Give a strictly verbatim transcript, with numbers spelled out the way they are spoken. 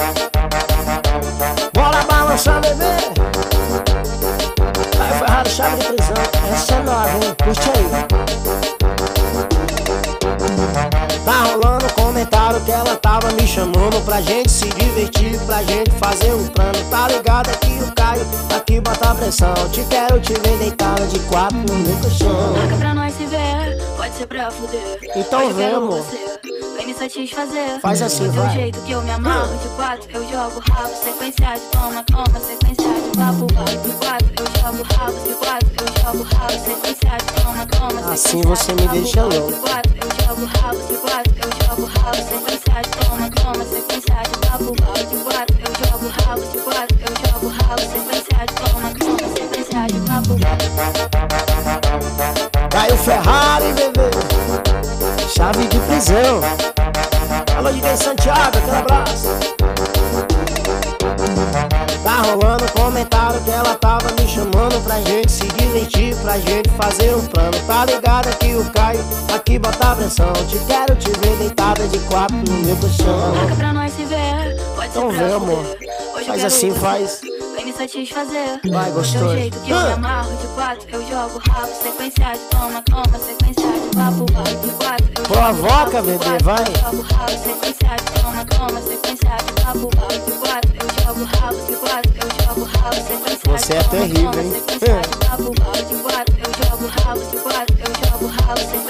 Bora balançar, bebê. Caio Ferrari, chave de prisão. Essa é nova, hein? Curte aí. Tá rolando comentário que ela tava me chamando pra gente se divertir, pra gente fazer um plano. Tá ligado aqui o Caio, aqui bota a pressão. Te quero te ver deitada de quatro no meu colchão. Marca pra nós se ver, pode ser pra fuder. Então vem, amor. Vem me satisfazer. Faz assim, do vai. teu jeito que eu me amarro. De quatro eu jogo rabo, sequência de toma, toma, sequência de papo, papo. De quatro eu jogo rabo, de quatro eu jogo rabo, sequência de toma, toma. Assim você me deixa louco. De quatro eu jogo rabo, de quatro eu jogo rabo, sequência de toma, toma, sequência de papo, papo. De quatro eu jogo rabo, de quatro eu jogo rabo, sequência de toma, toma, sequência de papo, papo. Caio Ferrari, bebê. Chave de prisão. Alô, D J Santiago, aquele abraço. Tá rolando comentário que ela tava me chamando pra gente se divertir, pra gente fazer um plano. Tá ligado aqui o Caio, aqui bota a pressão. Te quero te ver deitada de quatro no meu colchão. Marca pra nós se ver, pode Então ser pra vem, amor. fuder. Hoje eu Faz quero assim, você. faz. Vem me satisfazer. Vai, do gostoso. teu jeito que eu me Ah. amarro. De quatro eu jogo rabo, sequência de toma, toma, sequência de papo, papo. De quatro eu jogo Provoca, rabo, de bebê, quatro vai. eu jogo rabo, sequência de toma, toma, sequência de papo, papo. De quatro eu jogo rabo, de quatro eu jogo rabo, sequência Você de é toma, terrível, toma, hein? sequência de papo, papo. De quatro eu jogo rabo, de quatro eu jogo rabo, sequência